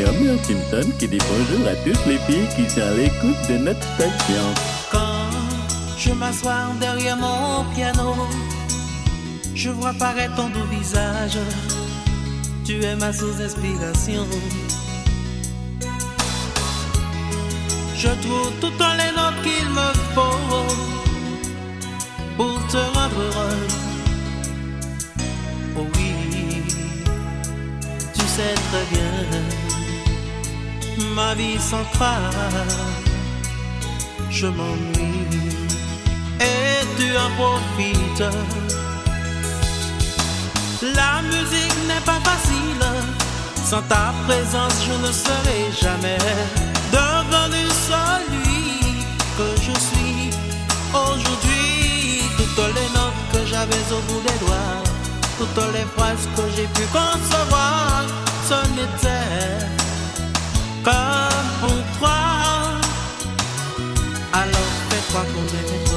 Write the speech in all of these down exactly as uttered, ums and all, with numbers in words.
Homer Simpson qui dit bonjour à toutes les filles qui sont à l'écoute de notre station. Quand je m'assois derrière mon piano, je vois apparaître ton doux visage. Tu es ma source d'inspiration. Je trouve toutes les notes qu'il me faut pour te rendre heureux. Oh oui, tu sais très bien, ma vie sans toi, je m'ennuie et tu en profites. La musique n'est pas facile, sans ta présence je ne serai jamais devenu celui que je suis aujourd'hui. Toutes les notes que j'avais au bout des doigts, toutes les phrases que j'ai pu concevoir, ce n'était comme pour toi. Alors fais-toi connaître.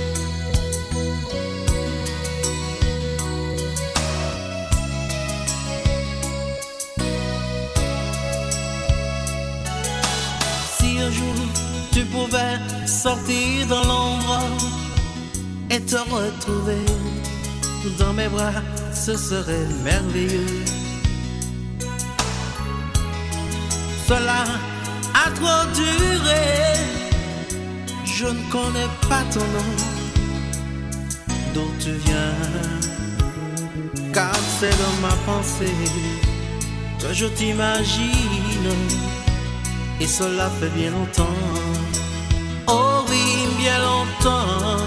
Si un jour tu pouvais sortir dans l'ombre et te retrouver dans mes bras, ce serait merveilleux. Cela a trop duré, je ne connais pas ton nom, d'où tu viens, car c'est dans ma pensée que je t'imagine, et cela fait bien longtemps, oh oui, bien longtemps.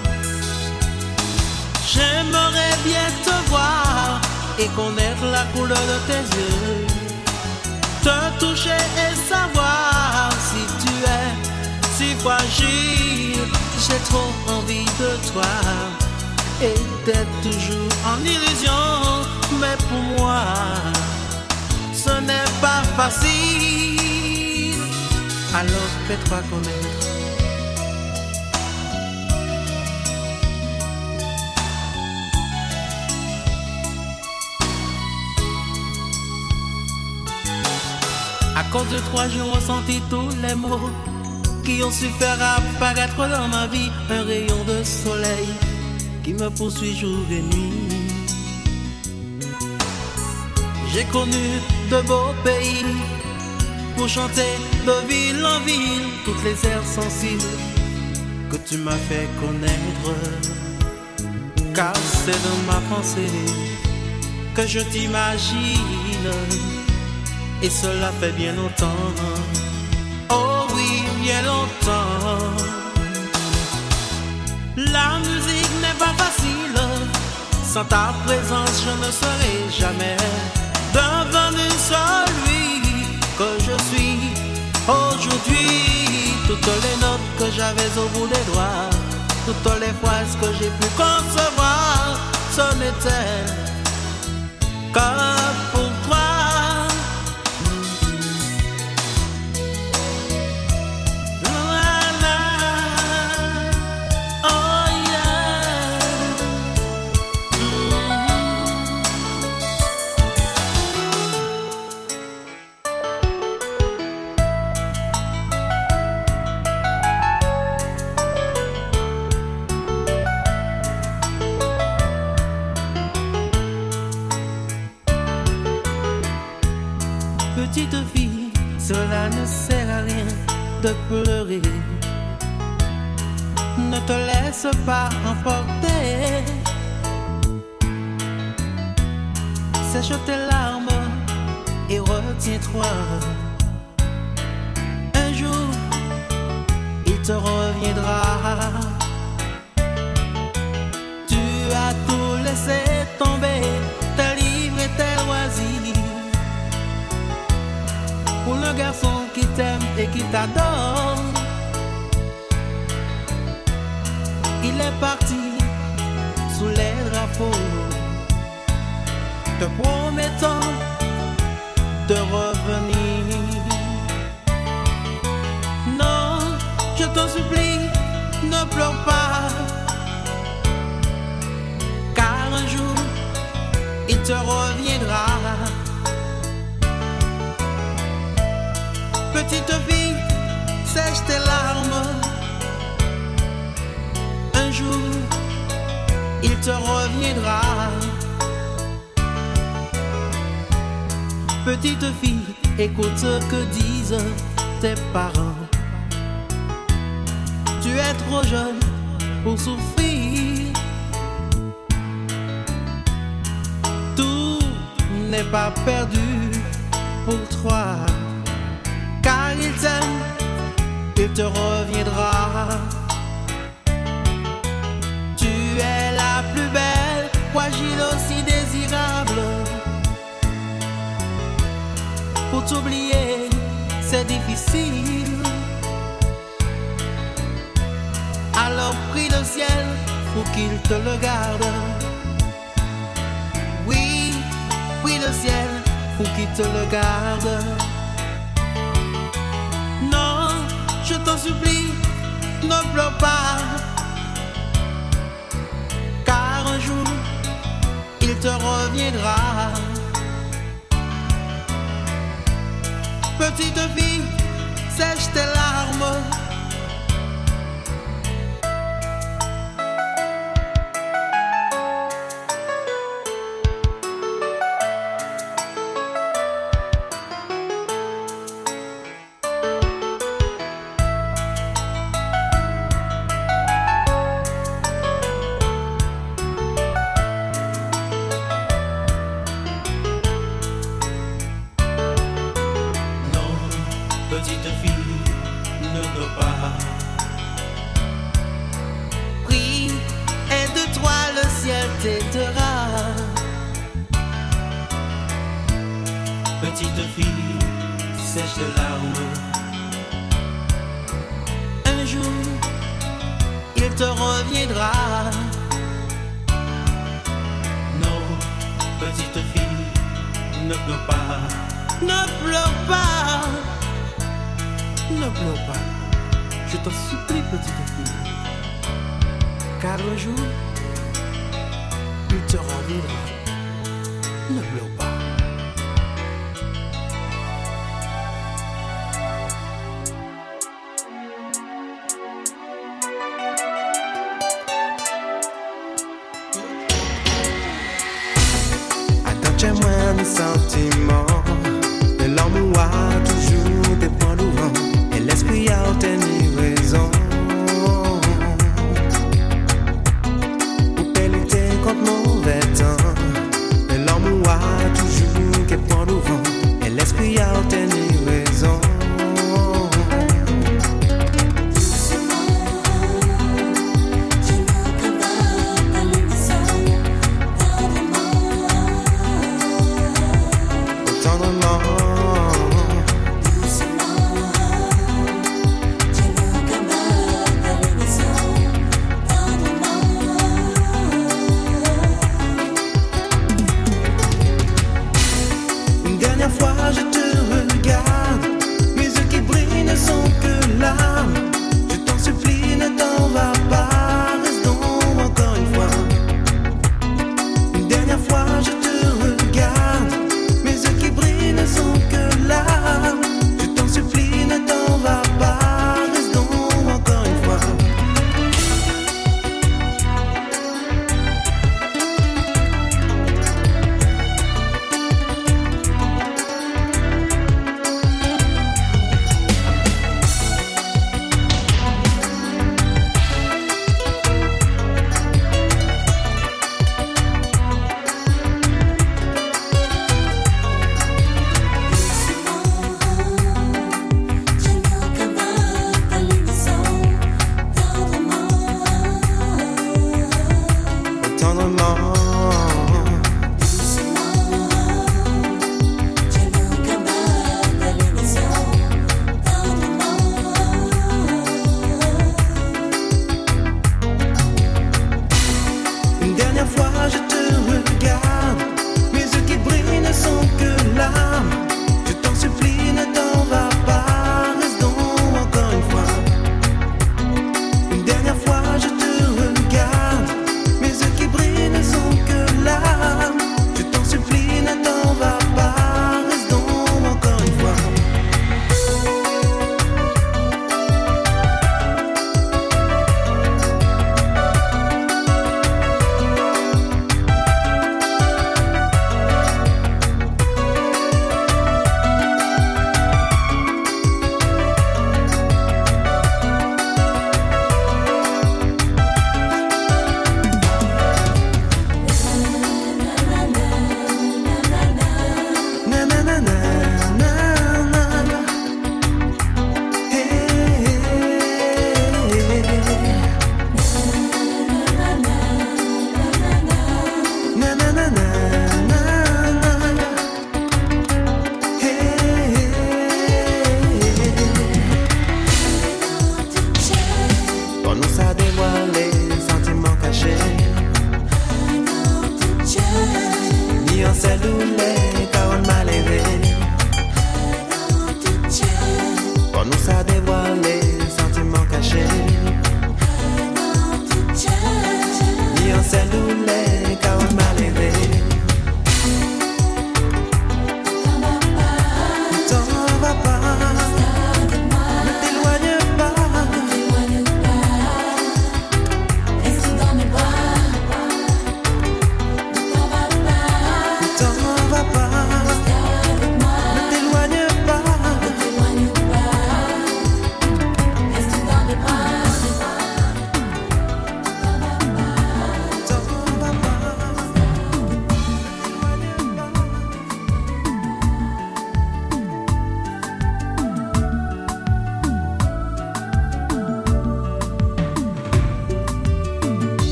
J'aimerais bien te voir et connaître la couleur de tes yeux, te toucher et savoir si tu es si fragile. J'ai trop envie de toi et d'être toujours en illusion, mais pour moi ce n'est pas facile. Alors fais-toi connaître. À cause de toi, je ressentis tous les mots qui ont su faire apparaître dans ma vie un rayon de soleil qui me poursuit jour et nuit. J'ai connu de beaux pays pour chanter de ville en ville toutes les airs sensibles que tu m'as fait connaître. Car c'est dans ma pensée que je t'imagine, et cela fait bien longtemps, oh oui, bien longtemps. La musique n'est pas facile, sans ta présence je ne serai jamais devenu celui que je suis aujourd'hui. Toutes les notes que j'avais au bout des doigts, toutes les phrases que j'ai pu concevoir, ce n'était que pour toi. Petite fille, cela ne sert à rien de pleurer. Ne te laisse pas emporter. Sèche tes larmes et retiens-toi. Un jour, il te reviendra. Tu as tout laissé tomber, tes livres et tes loisirs, pour le garçon qui t'aime et qui t'adore. Il est parti sous les drapeaux, te promettant de revenir. Non, je t'en supplie, ne pleure pas, car un jour il te reviendra. Petite fille, sèche tes larmes. Un jour, il te reviendra. Petite fille, écoute ce que disent tes parents. Tu es trop jeune pour souffrir. Tout n'est pas perdu pour toi, car il t'aime, il te reviendra. Tu es la plus belle, fragile aussi désirable. Pour t'oublier, c'est difficile. Alors prie le ciel pour qu'il te le garde. Oui, prie le ciel pour qu'il te le garde. Non, je t'en supplie, ne pleure pas, car un jour, il te reviendra. Petite fille, sèche tes larmes. Petite fille, ne pleure pas. Prie, et de toi le ciel t'aidera. Petite fille, sèche tes larmes. Un jour, il te reviendra. Non, petite fille, ne pleure pas. Ne pleure pas. Ne pleure pas, je t'en supplie, petite fille, car un jour, il te reviendra. Ne pleure pas. Attends, j'ai moins de sentiments, mais l'amour a toujours des points d'ouvrant. L'esprit a obtenu raison pour lutter contre mauvais temps. Mais l'amour a toujours des points d'ouvrant. Et l'esprit a obtenu raison. Tendrement,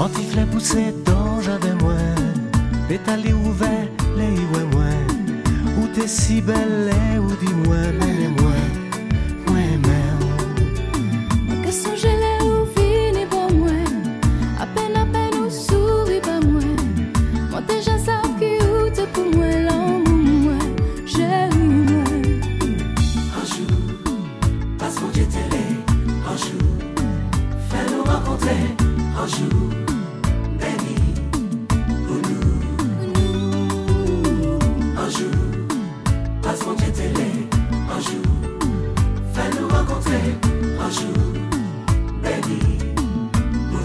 Sortiflet poussé dans jardin moins, pétali ouvert, les ouais moins. Où t'es si belle, ou dis-moi, mais moi, moi même. Que songe les ou fini pour moi, à peine à peine ou souris pas moi. Moi déjà ça qui ou te pour moi, l'amour moi, chérie moi. Un jour, passe mon Dieu télé, un jour, fais-nous rencontrer, un jour, béni pour nous. Un jour, passe mon Dieu télé, un jour, fais-nous rencontrer, un jour, béni pour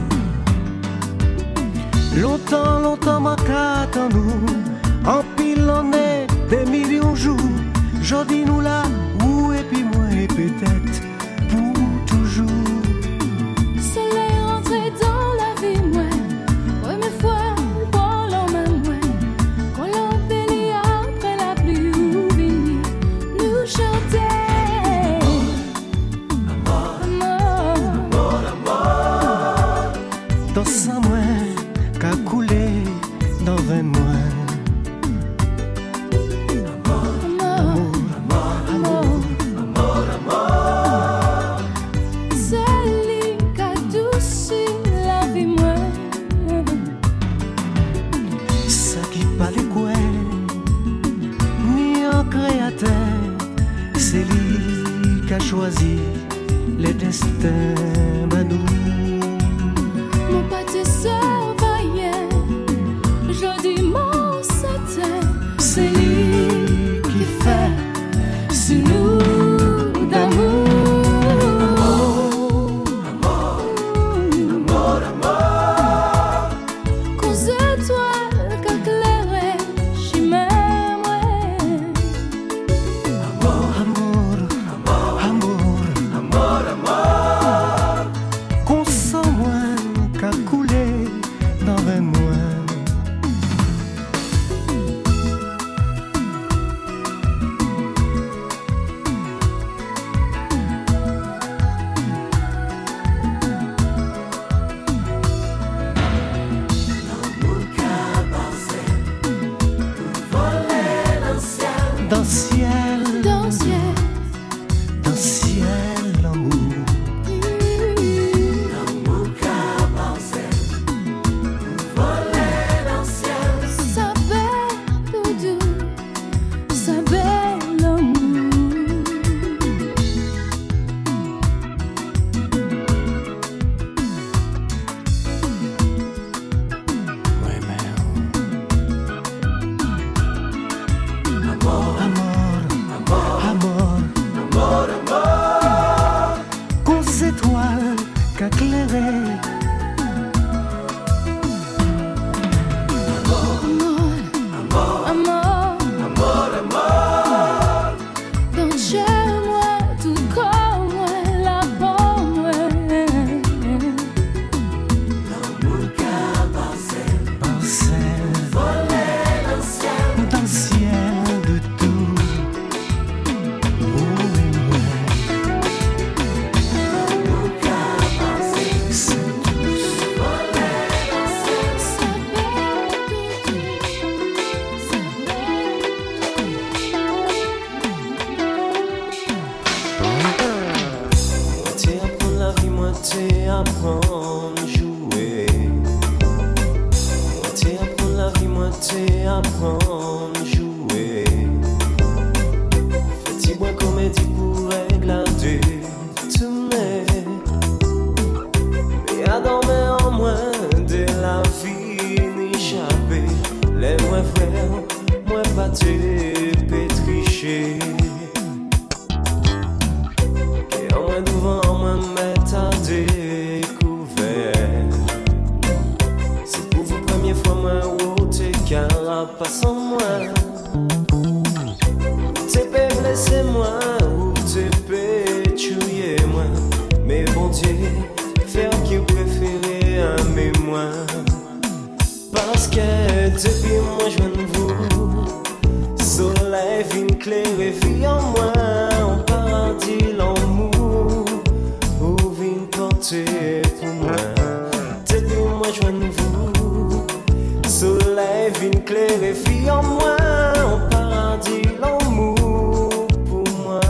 nous. Longtemps, longtemps, ma carte en nous, en pile en est des millions de jours. Jodi nous là, où et puis moi, et peut-être pour toujours. Soleil rentré dans la vie moi, première fois pour l'homme moi. Quand l'on bénit après la pluie ou vini, nous chanter. Amour, amour, amour. Dans sa main, qu'a coulé dans vingt mois. C'est lui qui a choisi le destin à nous. Mon pâté surveillait, je dis mon c'était. C'est lui qui fait sur nous d'amour. Dans le ciel, dans le ciel, dans le ciel, l'amour. L'amour qu'a pensé, voler dans le ciel. Ça belle tout doux, ça belle l'amour. Ouais, mais amour, amour, amour, amour. Qu'on s'étoile qu'a clairé. Amour, amour, Amour, amour. dans chez moi, tout comme moi, la peau moi. L'amour qu'a pensé, Pensez voler dans le ciel. dans le ciel de tout. Oh, et moi, L'amour qu'a pensé, c'est tout. voler dans le ciel. Ça belle tout doux, ça Moitié apprendre la vie, moitié apprendre à jouer. Moitié apprendre la vie, moitié apprendre à jouer. Petit bois comédie pour régler tout mais mais à dormir en moins de la vie n'échapper. Les moins frères, moins battus, pétrichés. Et en moins devant moi mettre à découvert. C'est pour vous première fois moi où t'es carapace en moi. T'es pas blessé moi ou t'es pas tué moi. Mais bon Dieu, faire qui vous préférez à mémoire. Parce que depuis moi je viens de vous, soleil vient clairer vie en moi. En paradis l'amour, ou vient porter pour moi. Depuis moi je éclairé fille en moi, en paradis l'amour pour moi.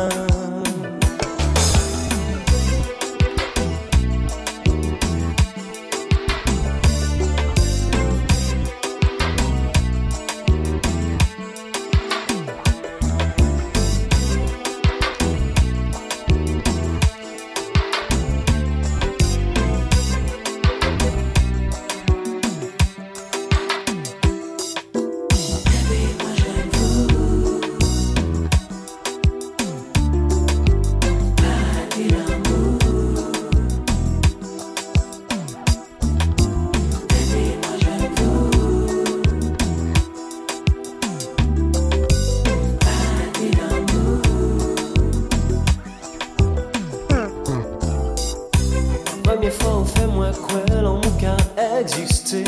Première fois on fait moins quoi en mon cas exister.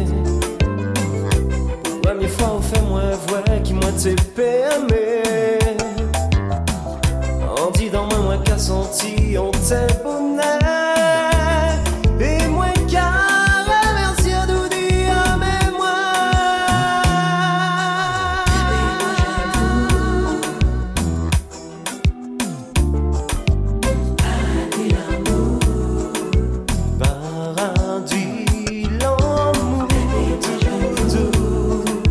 Première fois on fait moins vrai qui moi t'ai permis. On dit dans moi moins qu'à senti on t'est bonheur. Et moi qu'à remercier d'où dire mais moi. Paradis l'amour tout.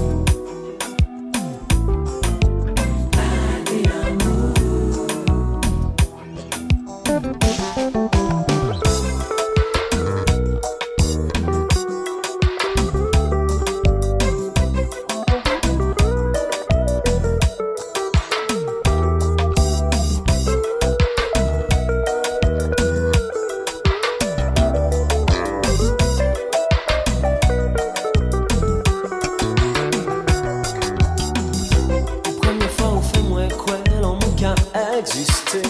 Première fois on fait moins quoi en mon cas exister.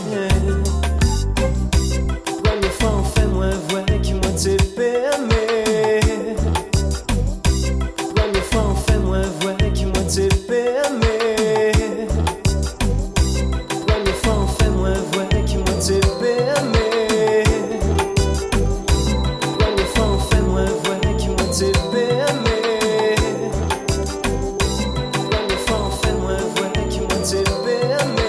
Première fois on fait moins vrai qui moi t'ai permis. Première fois on fait moins vrai qui moi t'ai permis. Première fois on fait moins vrai qui moi t'ai permis. Première fois on fait moins vrai qui moi t'ai permis. Première fois on fait moins vrai qui moi t'ai permis.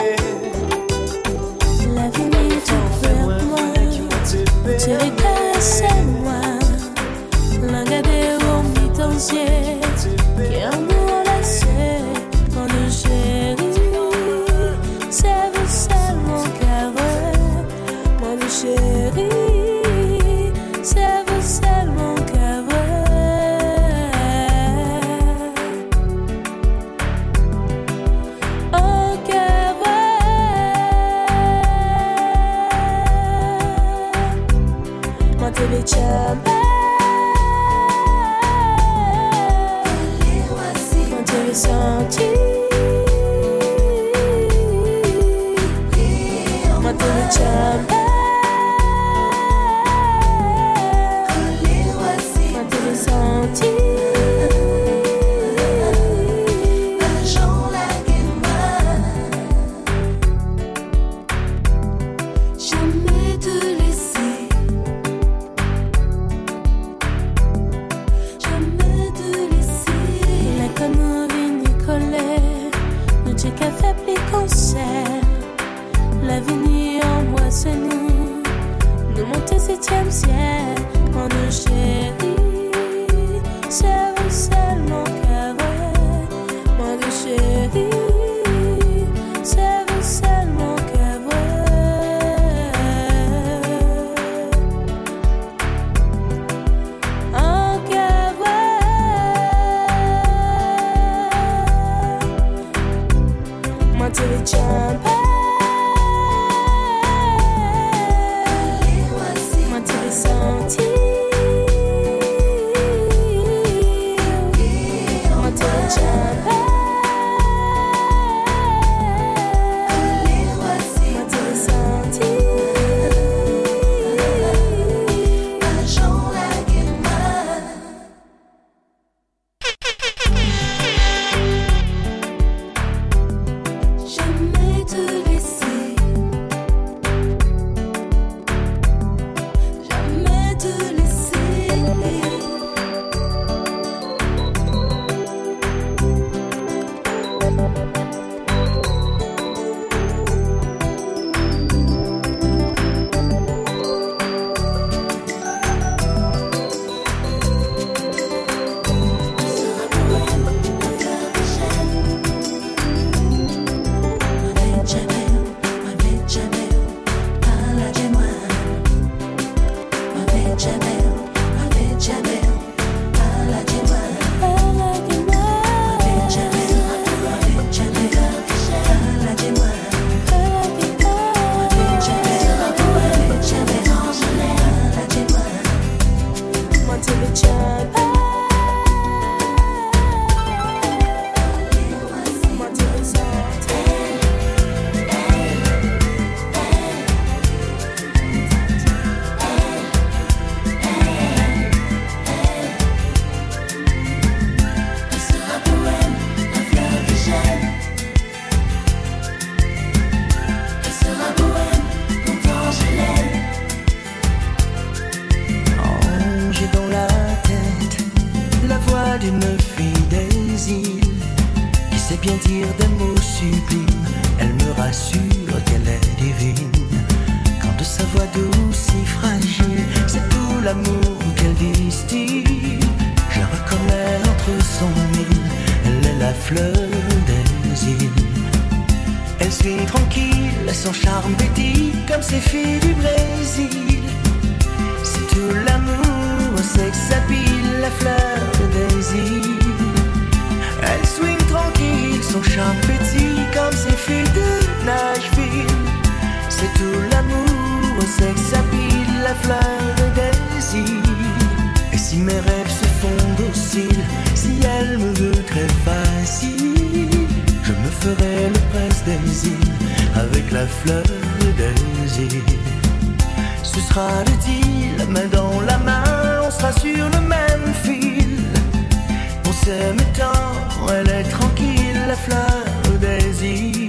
L'avenir tu Fait veux moins moi, vrai qui moi t'ai tu permis. recasse moi, l'engagé au mi-temps-ciel, qui amour laissé, mon de chéri, c'est vous seul mon cœur, mon de chéri, c'est vous seul mon cœur. Oh cœur, moi te le chambre, moi te le senti, moi te le chambre, moi te le senti. Jamais te laisser, jamais te laisser. La conne Nicolet, nous t'ai qu'à faire plus concert. L'avenir en moi c'est nous, nous monter septième ciel, mon de chéri, c'est vous seul mon cœur, mon de chéri, c'est vous seul mon cœur. En cœur, moi te le chambre, moi te le senti, moi te le chambre, moi te le senti. Jamais te dire des mots sublimes. Elle me rassure qu'elle est divine. Quand de sa voix douce si fragile, c'est tout l'amour qu'elle distille. Je reconnais entre son mille, elle est la fleur des îles. Elle suit tranquille, son charme pétille comme ces filles du Brésil. C'est tout l'amour, c'est que ça pile la fleur des îles. Elle swing tranquille, son charme pétille comme ces filles de Nashville. C'est tout l'amour, c'est que ça pile la fleur des îles. Et si mes rêves se font dociles, si elle me veut très facile, je me ferai le prince des îles avec la fleur des îles. Ce sera le deal, main dans la main, on sera sur le même fil. On s'aime tant, elle est tranquille, la fleur des îles.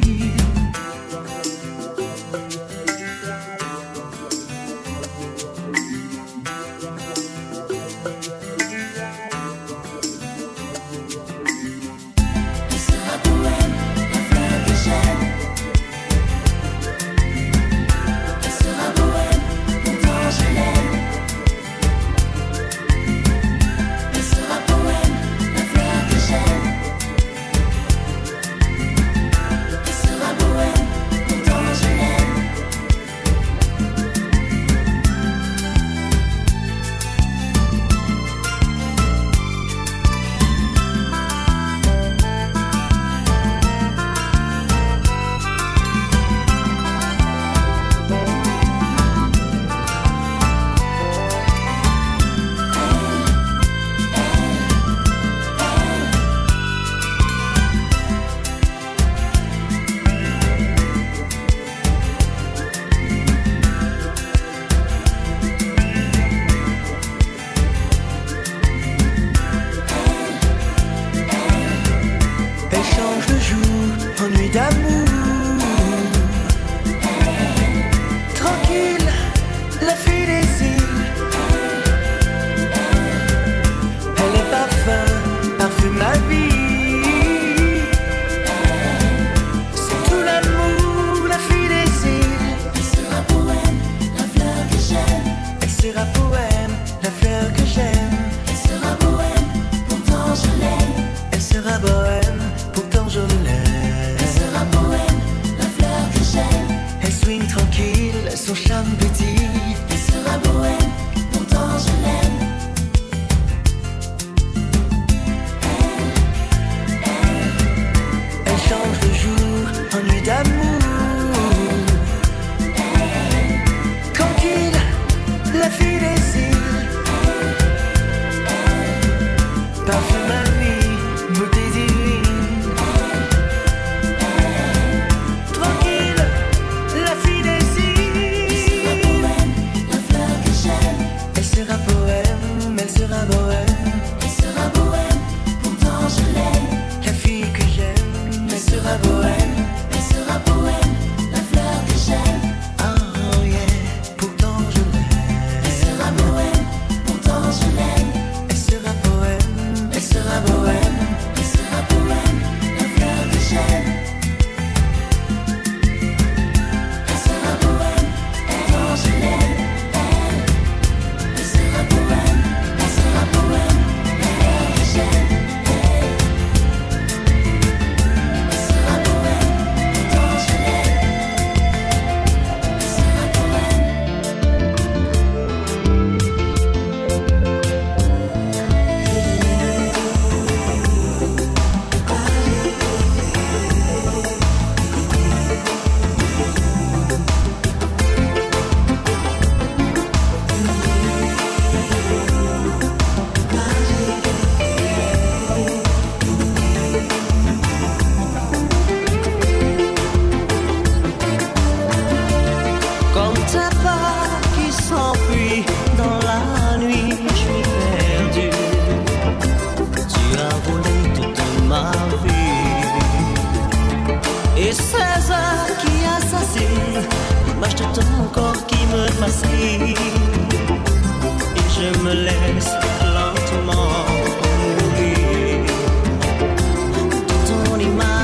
Je suis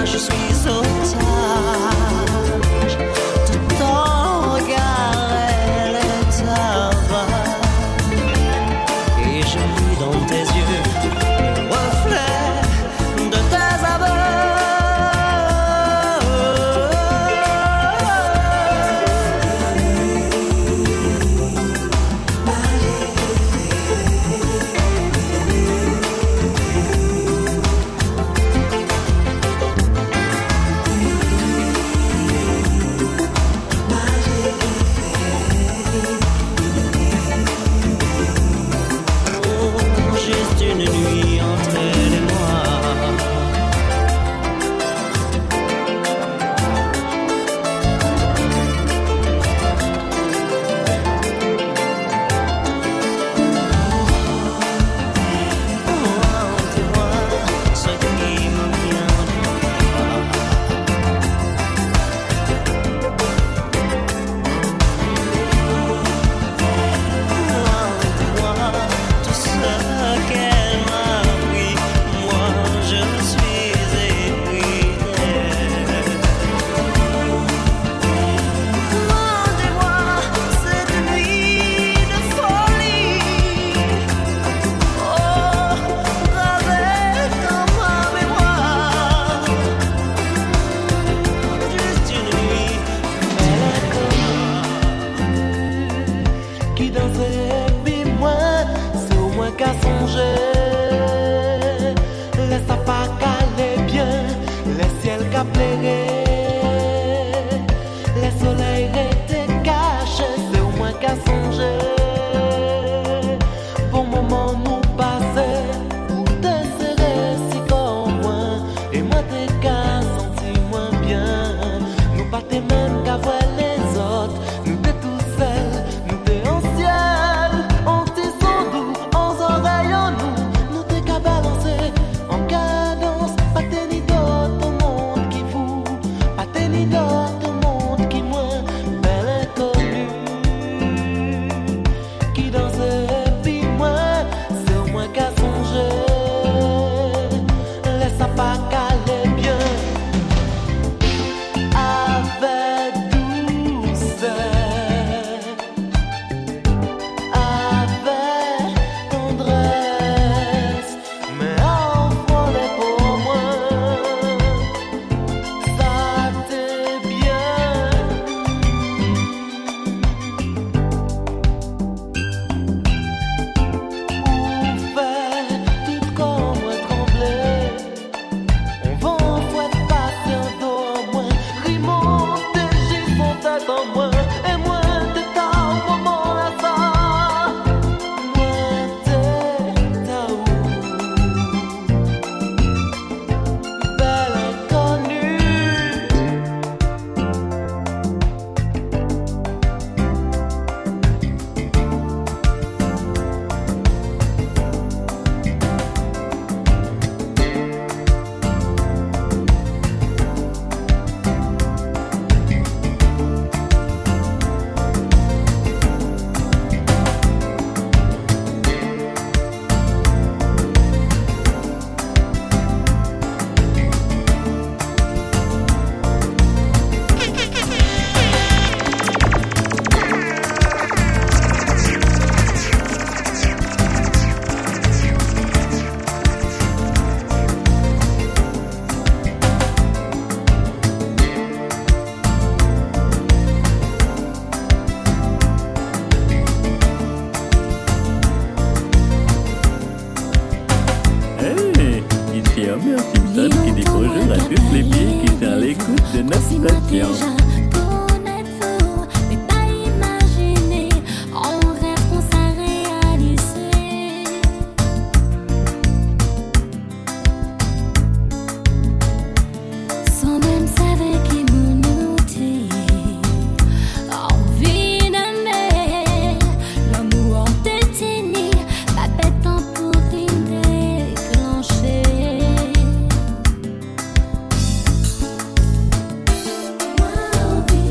Wow.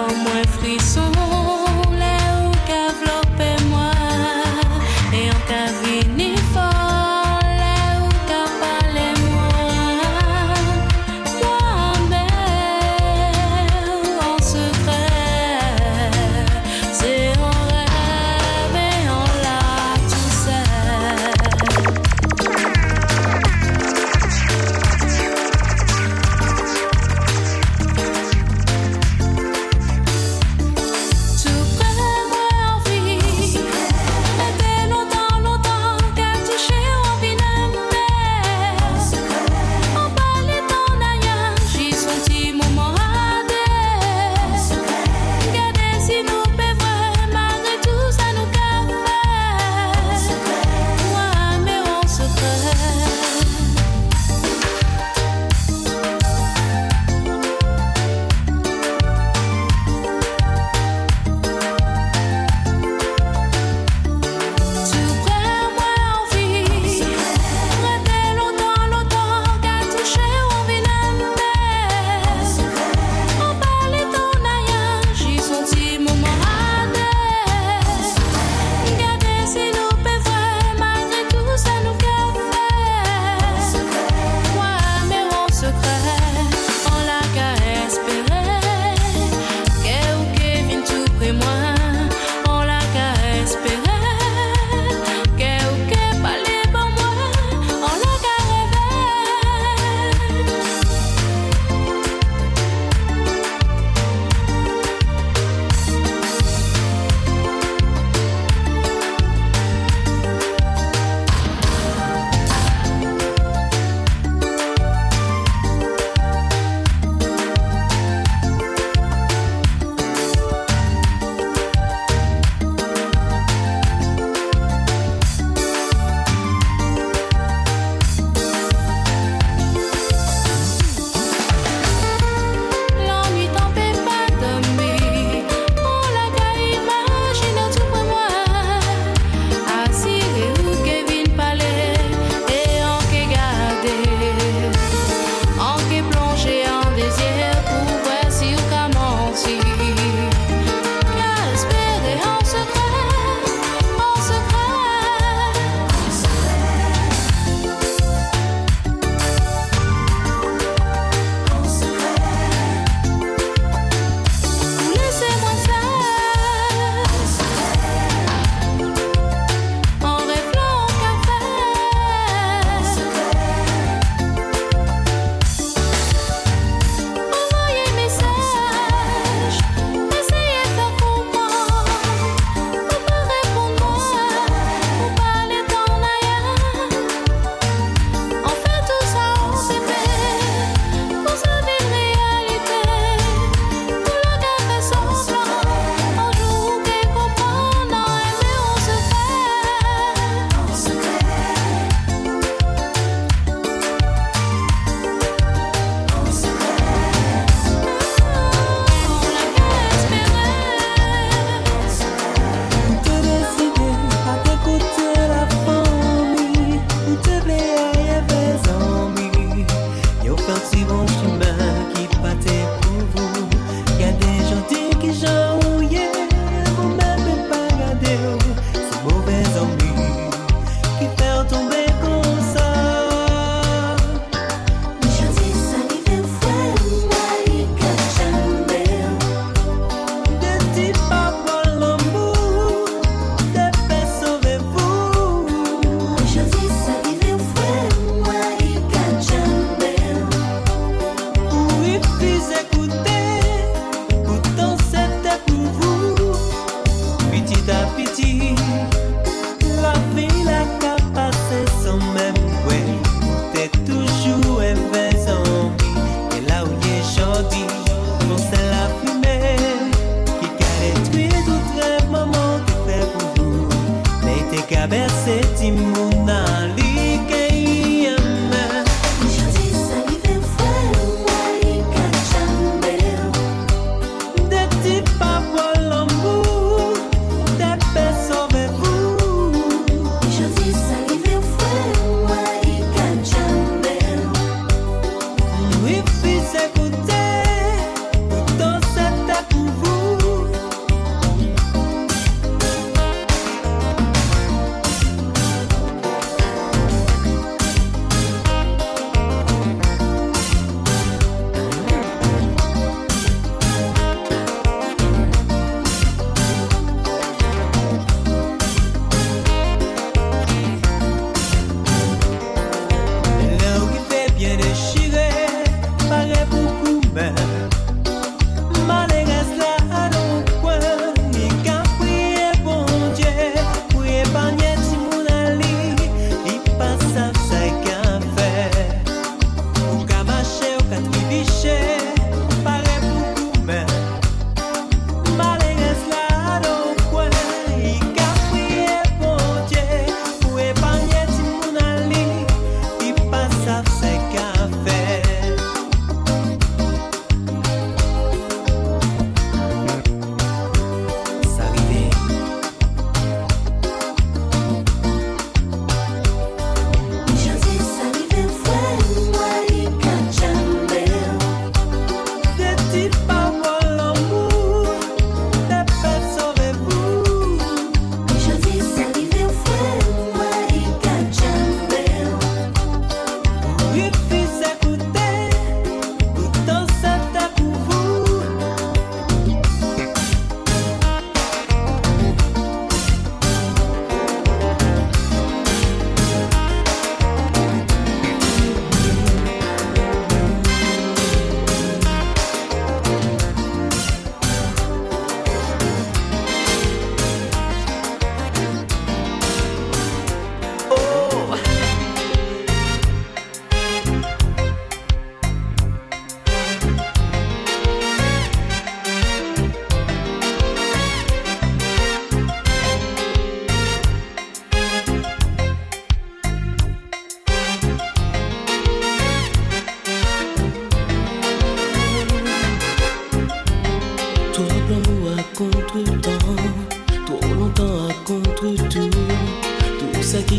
bon moins frisson, les ou qu'enveloppez moi, et en qu'à venir fort, les ou qu'à parler moi, moi-même en secret, c'est en rêve et en là tout seul.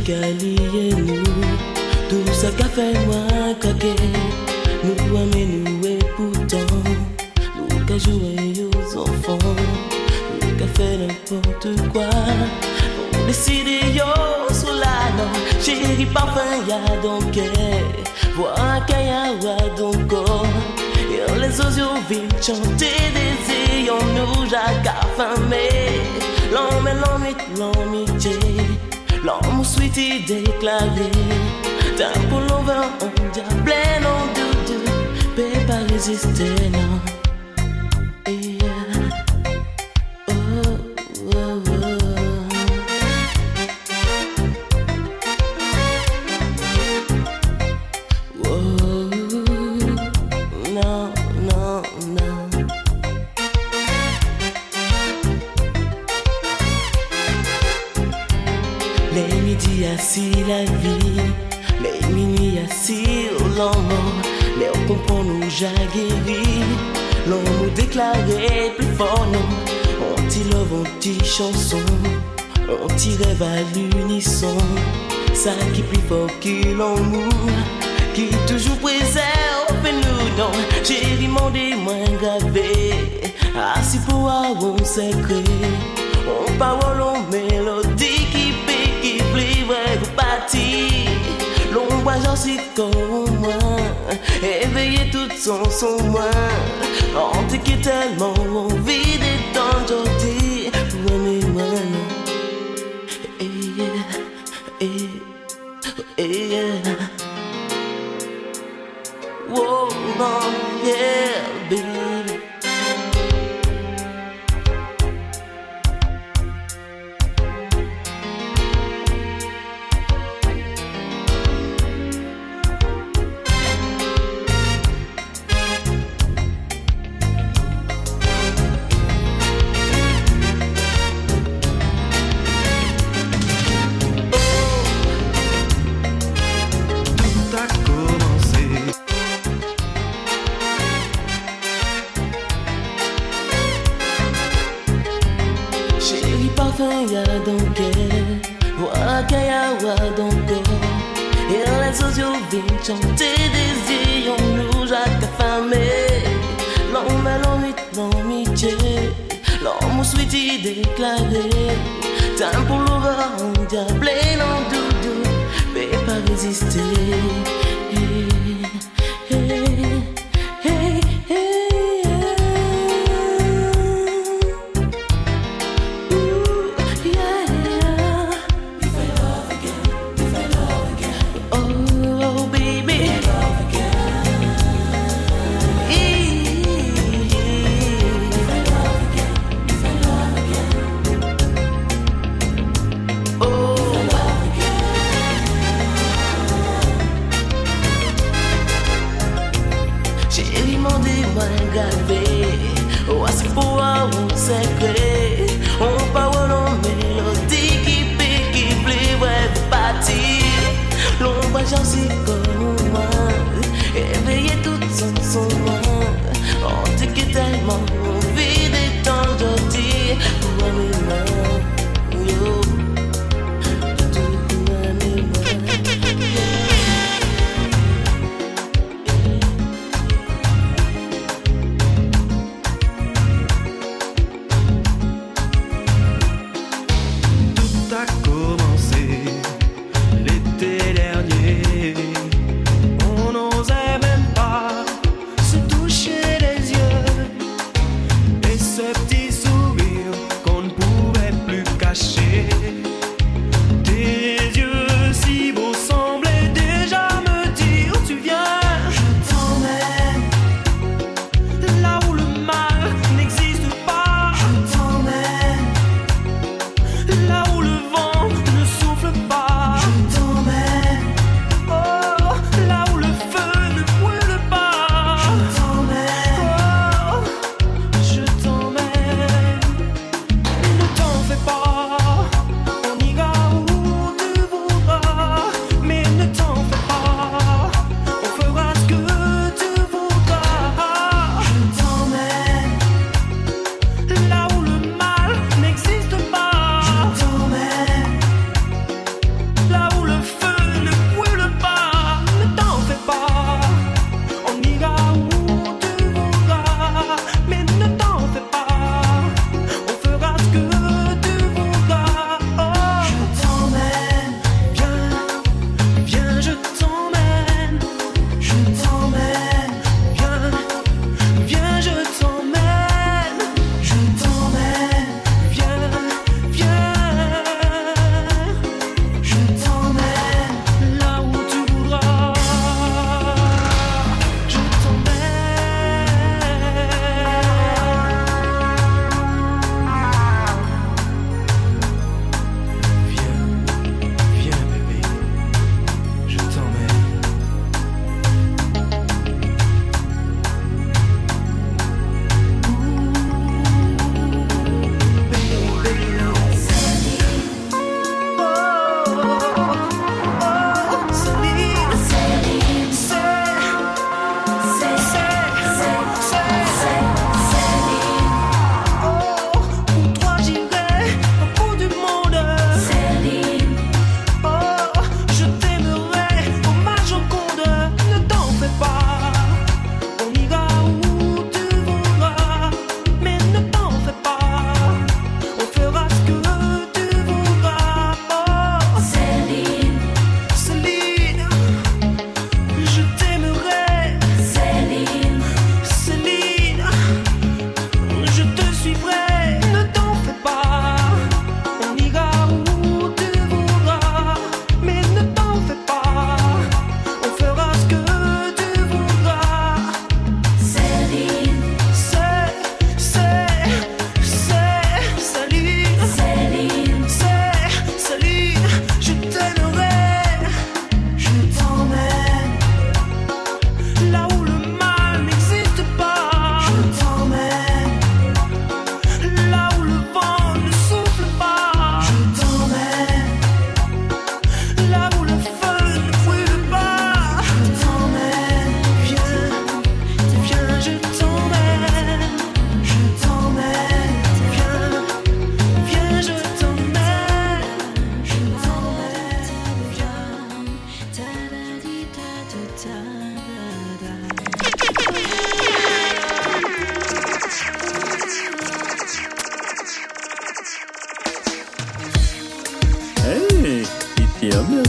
qu'à lier nous. Tout ça qu'a fait moi coquet. Nous amener et pourtant nous qu'a joué aux enfants. Nous qu'a fait n'importe quoi. Pour décider yo sous la non. Chérie parfum y'a donc voir qu'il y a donc corps. Et les oiseaux viennent chanter des ayons nous jacques affamés. L'homme et l'amitié, l'homme souhaité déclaré. D'un pour l'envers, on diable, non doudou, peut pas résister, non. Yeah. Oh, oh, oh. Oh, non, non, non. Les midis assis la vie, les minuit assis au lendemain, mais on comprend nous jaguéri, l'on nous déclarait plus fort non, on t'y love, on t'y chanson, on t'y rêve à l'unisson, ça qui plus fort que l'amour, qui toujours préserve nous non, chérie mon des moins gravé, assis pour avoir un secret, on parole en mélodie qui pique, qui plie, vrai vous bâtir. L'ombre j'en suis comme moi, éveillé tout son son moi. On te quitte tellement envie d'étendre aujourd'hui pour aimer moi non. Eh yeah, eh, eh yeah. Whoa, oh, yeah, baby. Y'a donc voilà qu'il y a donc et les oiseaux viennent chanter des ayons nous jacques affamés l'homme et l'amitié l'homme souhaité déclaré temps pour l'ouvrir on diable non doudou peut pas résister hey, hey, hey, hey. On parle en mélodie qui pique, qui plaît, bref, bâti. L'ombre j'en suis comme moi, éveillé tout son son moi. On te quitte tellement envie d'étendre aujourd'hui pour aimer moi, yo. Pour aimer moi. L'été dernier,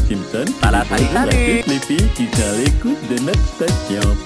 Simpson. Salut, salut, Bonjour à salut. toutes les filles qui sont à l'écoute de notre station.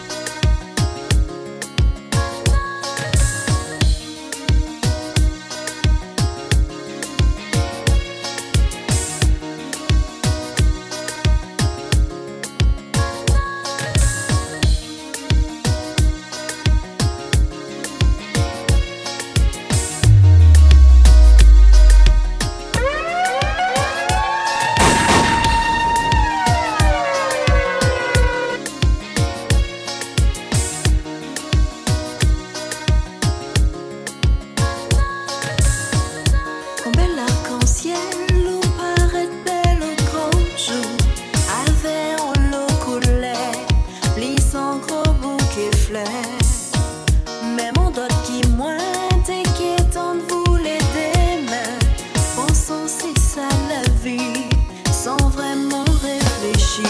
Quand bel arc-en-ciel ou paraît belle au grand jour, avait en l'eau coulait, plissant gros bouquet fleurs. Mais mon doigt qui mointe et qui tente voulait des mains, pensant c'est ça la vie, sans vraiment réfléchir.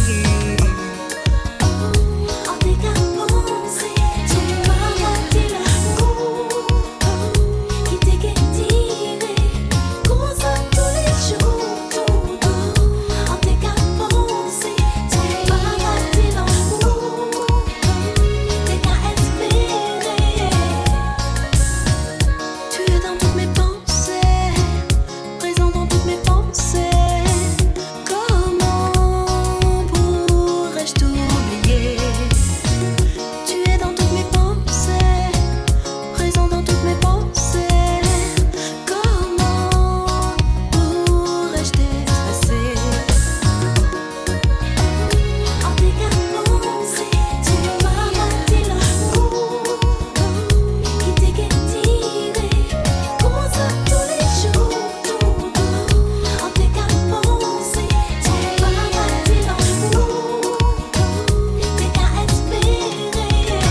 En décamonsé, tu m'as dit l'amour qui t'est guettiré, qu'on ça tous les jours, tout doux. En décamonsé, tu m'as dit l'amour, t'es qu'à espérer. Tu es dans toutes mes pensées, présent dans toutes mes pensées. Comment pourrais-je t'oublier? Tu es dans toutes mes pensées, présent dans toutes mes pensées. Comment pourrais-je t'effacer? En décamonsé, tu m'as dit l'amour qui t'est guettiré, qu'on ça tous les jours, tout doux. En décamonsé, tu m'as dit l'amour, t'es qu'à espérer.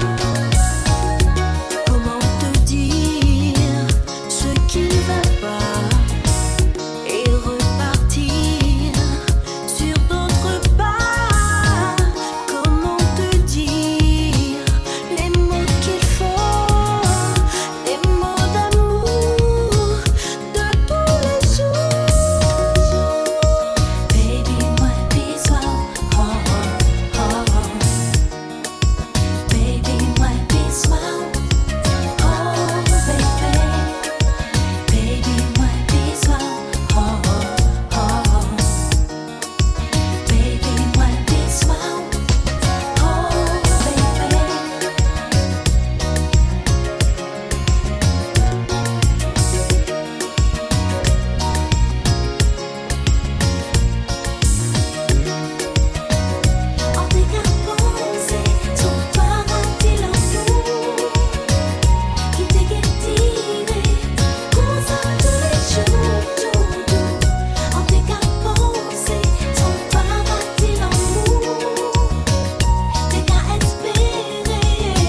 Comment te dire ce qui ne va pas et repartir sur d'autres pas? Comment te dire les mots qu'il faut, les mots d'amour de tous les jours? Baby, moi besoin, oh oh oh. Baby, moi besoin, oh baby. Baby, moi besoin, oh oh oh. Baby, moi besoin, oh baby. En décamonsé, ton paradis l'amour qui t'est guettiré, qu'on ça tous les jours, tout doux. En décamonsé, ton paradis l'amour, t'es qu'à espérer.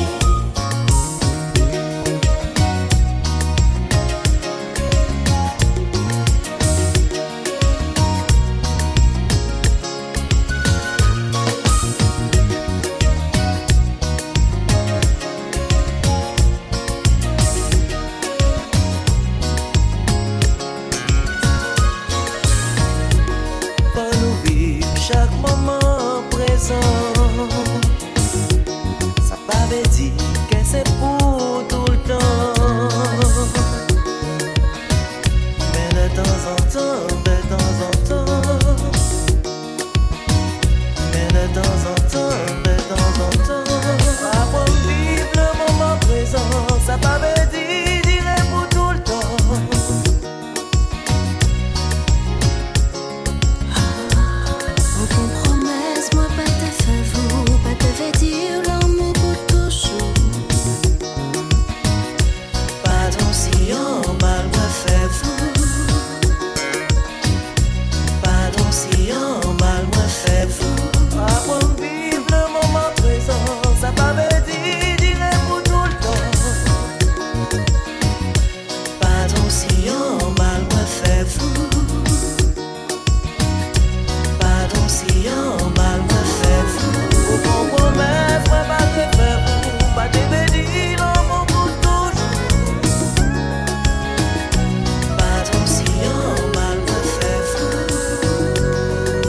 Pas nous vivre chaque moment présent. Ça pas veut dire que c'est pour tout le temps. Mais de temps en temps, de temps en temps. Mais de temps en temps, de temps en temps. Apprendre à vivre le moment présent. Ça pas veut dire dire pour tout le temps. Aucune promesse, moi pas te fait vous, pas te fait dire l'amour pour toujours. Pardon si on mal moi fait vous. Pardon si on mal moi fait vous. Apprendre à vivre le moment présent. Ça pas veut dire dire pour tout le temps. Pardon si on mal moi fait vous. Pardon si on mal moi fait vous. Aucune promesse, moi pas te fait vous. Pas te veut dire l'amour pour toujours. Pardon si on mal moi fait vous.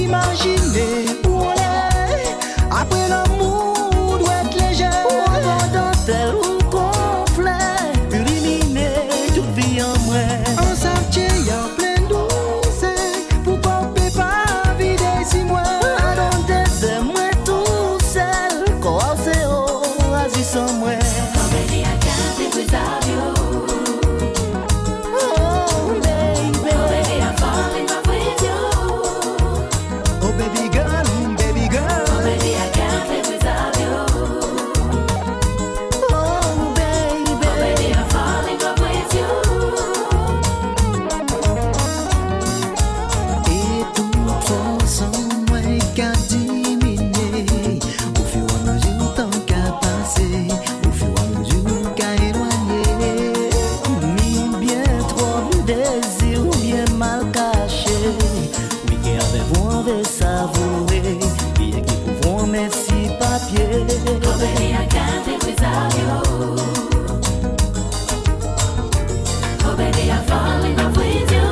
imaginer où on est. Après l'amour doit être léger. Ou en dentelle ou complet. Éliminer toute vie en moi. On s'abtient en plein douceur. Pour qu'on peut pas vider si moi. Dans des moi tout seul. Quoi c'est oh, vas-y sans moi. Already I can't live without you. Oh baby, Already I fall in love with you. oh baby girl, baby girl. Already I can't live without you. Oh baby, Already I fall in love with you. et toute façon moi qu'a diminué au fur et à mesure temps qu'a passé, au fur et à mesure qu'a éloigné. Mi bien trop désir ou bien mal caché, oui qui avait voulu de savourer, bien qui pouvons merci papier. Already I can't live without you. Already I fall in love with you.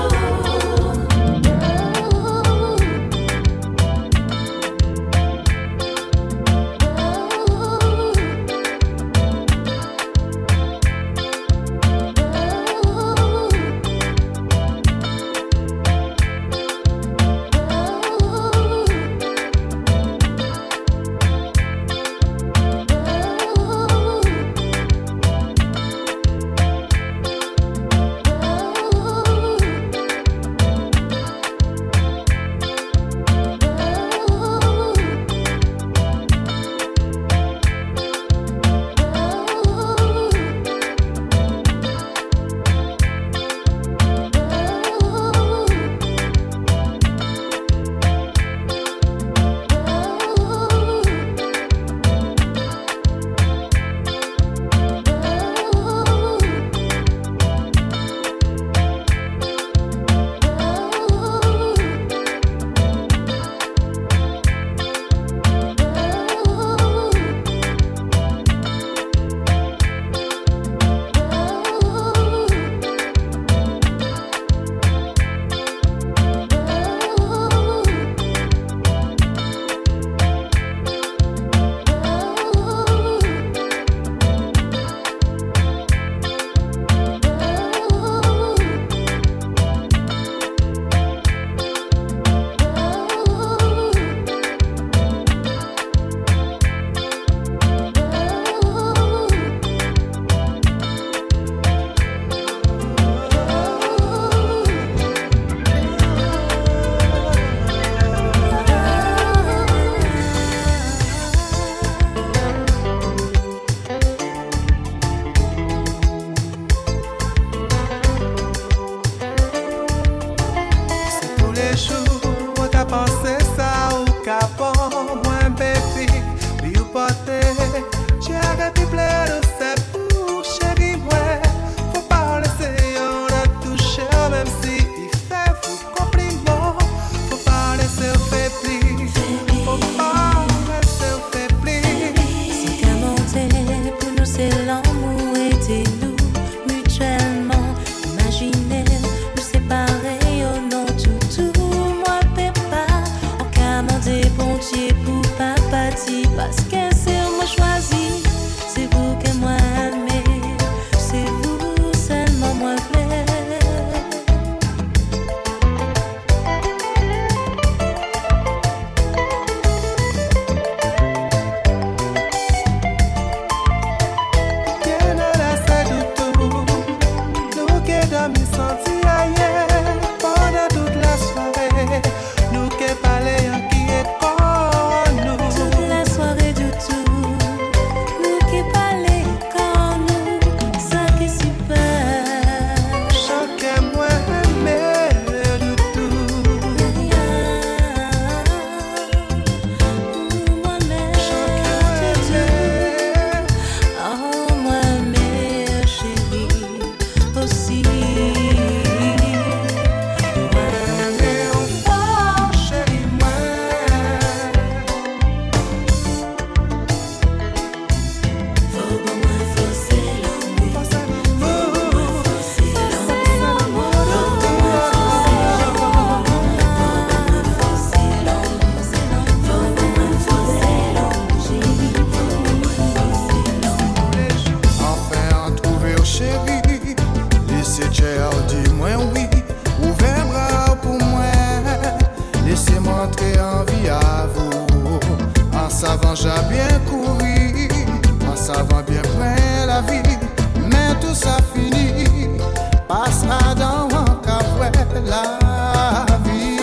montré envie à vous. En savant j'ai bien couru, en savant bien prendre la vie. Mais tout ça fini, passera dans un café la vie.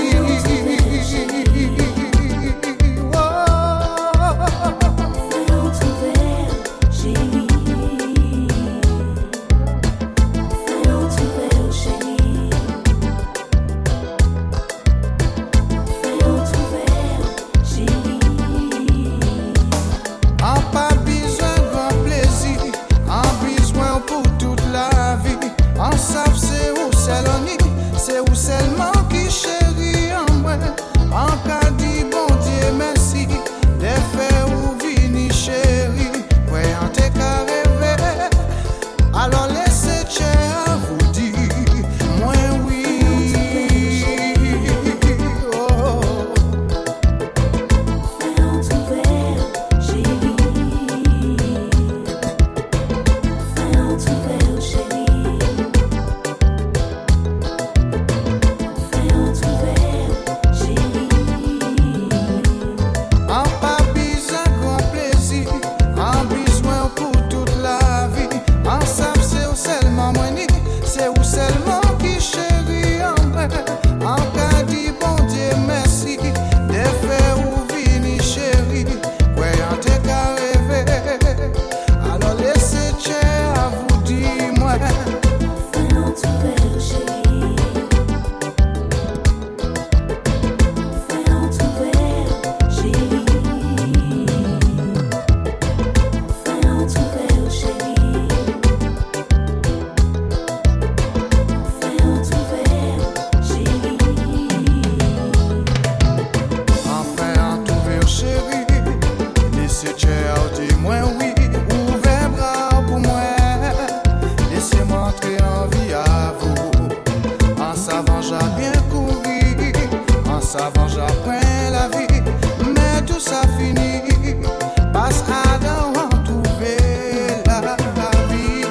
C'est où seulement qui chérit en moi. En cas dit bon Dieu merci, des faits ou vini chéri, ouais en t'es qu'à rêver. Alors laissez tchè à vous dire, moi oui. Oh. Fais en tout verre, chéri. Fais en tout verre, chéri. C'est où seulement qui chérit en moi. En cas dit bon Dieu merci, des faits ou vini chéri, ouais en t'es qu'à rêver. Alors laissez tchè à vous dire moi. Fais en tout verre chéri. Fais en tout verre chéri. Fais en tout verre chéri. Dis-moi oui, ouvrez bras pour moi. Laissez-moi entrer en vie à vous. En savant j'ai bien couru, en savant j'apprends la vie. Mais tout ça finit, passe à dans en trouver la vie.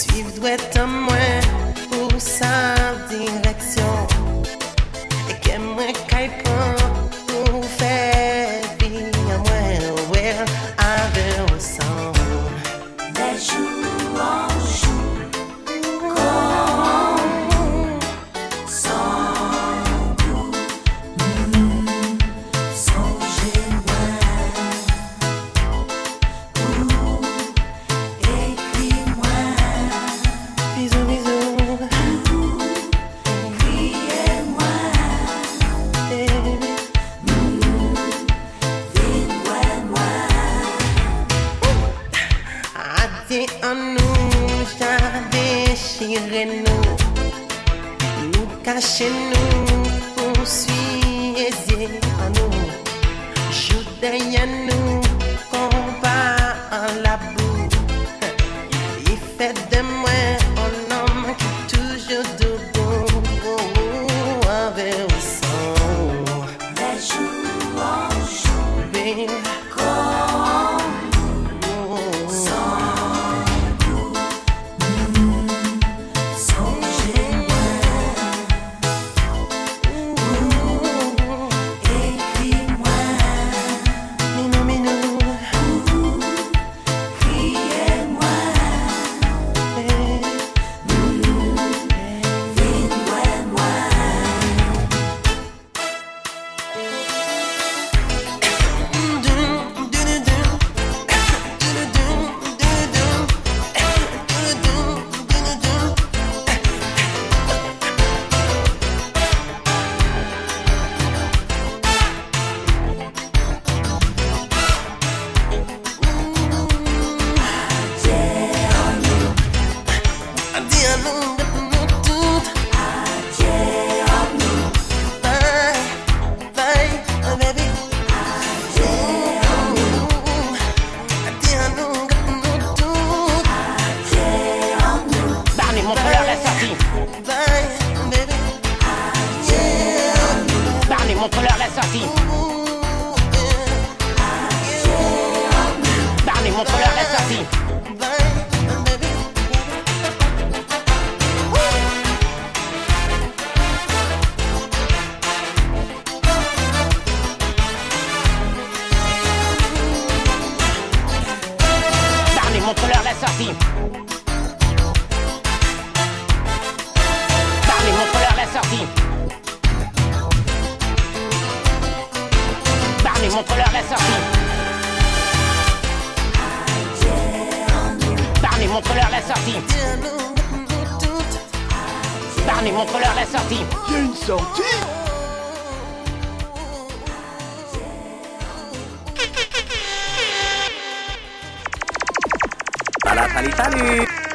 Suivre doit être moins pour sa direction. Et que moi qu'aille prend pour faire vie à moi, ouais, avec au sang. Des jours en jour, comme sans doute, songez-moi, ou écris-moi, Bisous, bisous, criez-moi, baby. dis-moi-moi. Adieu à nous, j'ai déchiré nous, nous cacher nous, poursuivre à nous, joue derrière nous, combat en la boue. Il fait de moi un homme qui toujours debout avec le sang, Des jours en jour, baby. comme sans doute, songez-moi, écris-moi, Minou, minou, criez-moi, baby. dis-moi-moi. Barney, montre-leur la sortie. Barney, montre-leur la sortie. Barney, montre-leur la sortie. Barney, montre-leur la sortie. Barney, montre-leur la sortie. Barney, montre-leur la sortie. Barney, montre-leur la sortie. Barney, montre-leur la sortie. Il y a une sortie. Salut, salut, salut.